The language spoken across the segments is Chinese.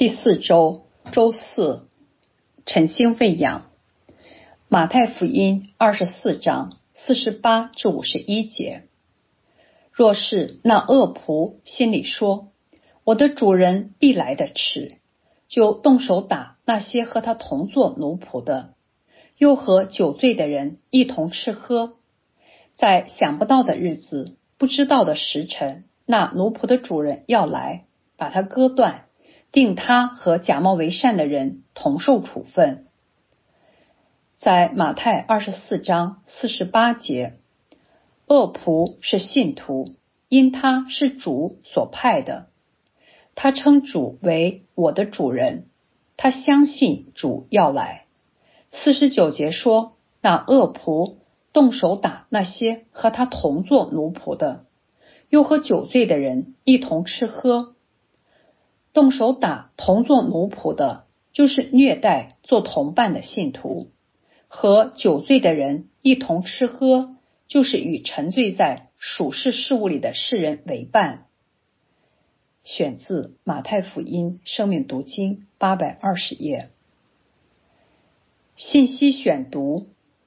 第4周周四，晨星喂养。马太福音24章48至51节。若是那恶仆心里说，我的主人必来得迟，就动手打那些和他同作奴仆的，又和酒醉的人一同吃喝，在想不到的日子，不知道的时辰，那奴仆的主人要来，把他割断，定他和假冒为善的人同受处分。在马太24章48节，恶仆是信徒，因他是主所派的，他称主为我的主人，他相信主要来。49节说，那恶仆动手打那些和他同作奴仆的，又和酒醉的人一同吃喝。动手打同作奴仆的，就是虐待做同伴的信徒；和酒醉的人一同吃喝，就是与沉醉在属世事物里的世人为伴。选自马太福音生命读经820页。信息选读。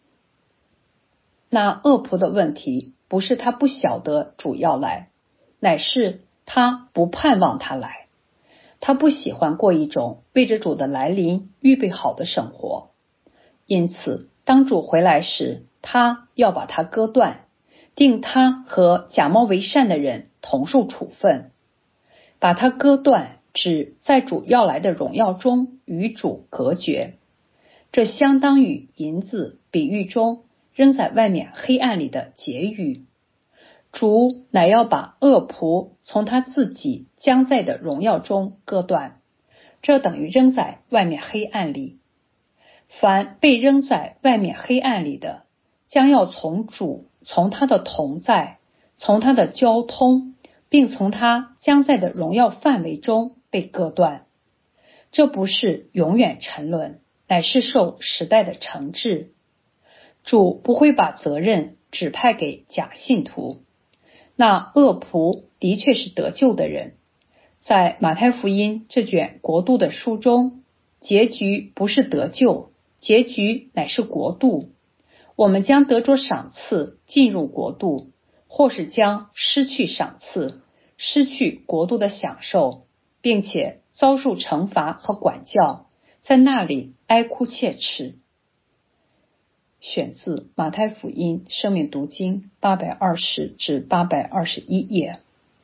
那恶仆的问题不是他不晓得主要来，乃是他不盼望他来。他不喜欢过一种为着主的来临预备好的生活，因此当主回来时，他要把他割断，定他和假冒为善的人同受处分。把他割断，指在主要来的荣耀中与主隔绝，这相当于银子比喻中扔在外面黑暗里的结语。主乃要把恶仆从他自己将在的荣耀中割断，这等于扔在外面黑暗里。凡被扔在外面黑暗里的，将要从主、从他的同在、从他的交通，并从他将在的荣耀范围中被割断。这不是永远沉沦，乃是受时代的惩治。主不会把责任指派给假信徒。那恶仆的确是得救的人，在马太福音这卷国度的书中，结局不是得救，结局乃是国度。我们将得着赏赐进入国度，或是将失去赏赐，失去国度的享受，并且遭受惩罚和管教，在那里哀哭切齿。选自马太福音生命读经820至821页。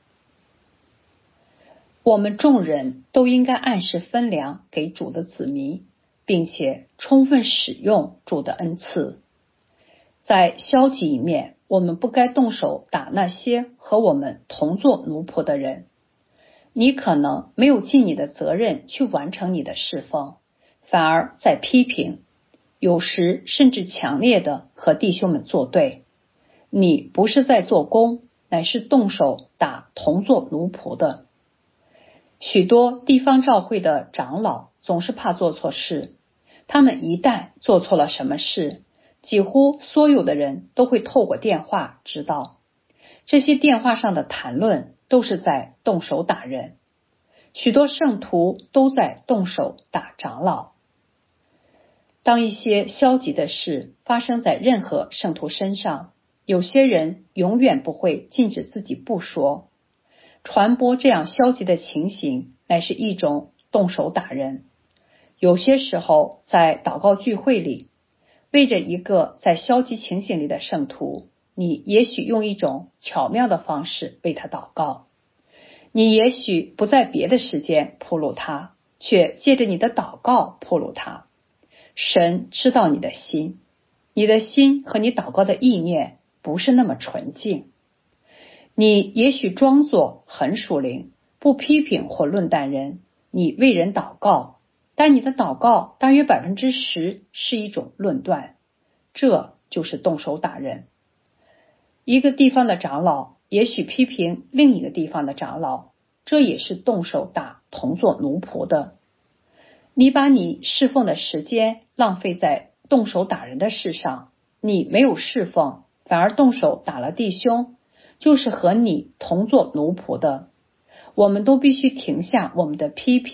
我们众人都应该按时分粮给主的子民，并且充分使用主的恩赐。在消极一面，我们不该动手打那些和我们同作奴仆的人。你可能没有尽你的责任去完成你的侍奉，反而在批评，有时甚至强烈的和弟兄们作对。你不是在做工，乃是动手打同作奴仆的。许多地方教会的长老总是怕做错事，他们一旦做错了什么事，几乎所有的人都会透过电话知道。这些电话上的谈论都是在动手打人。许多圣徒都在动手打长老。当一些消极的事发生在任何圣徒身上，有些人永远不会禁止自己不说。传播这样消极的情形，乃是一种动手打人。有些时候，在祷告聚会里，为着一个在消极情形里的圣徒，你也许用一种巧妙的方式为他祷告。你也许不在别的时间暴露他，却借着你的祷告暴露他。神知道你的心，你的心和你祷告的意念不是那么纯净。你也许装作很属灵，不批评或论断人，你为人祷告，但你的祷告大约10%是一种论断，这就是动手打人。一个地方的长老也许批评另一个地方的长老，这也是动手打同作奴仆的。你把你侍奉的时间浪费在动手打人的事上，你没有侍奉，反而动手打了弟兄，就是和你同作奴仆的。我们都必须停下我们的批评，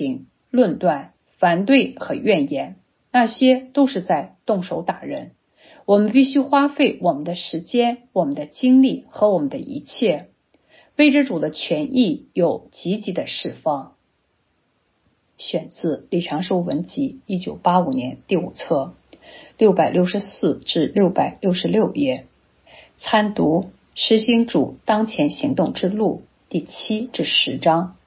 论断、反对和怨言，那些都是在动手打人。我们必须花费我们的时间、我们的精力和我们的一切，为着主的权益有积极的释放。选自李长寿文集1985年第5册664至666页，参读实行主当前行动之路第7至10章。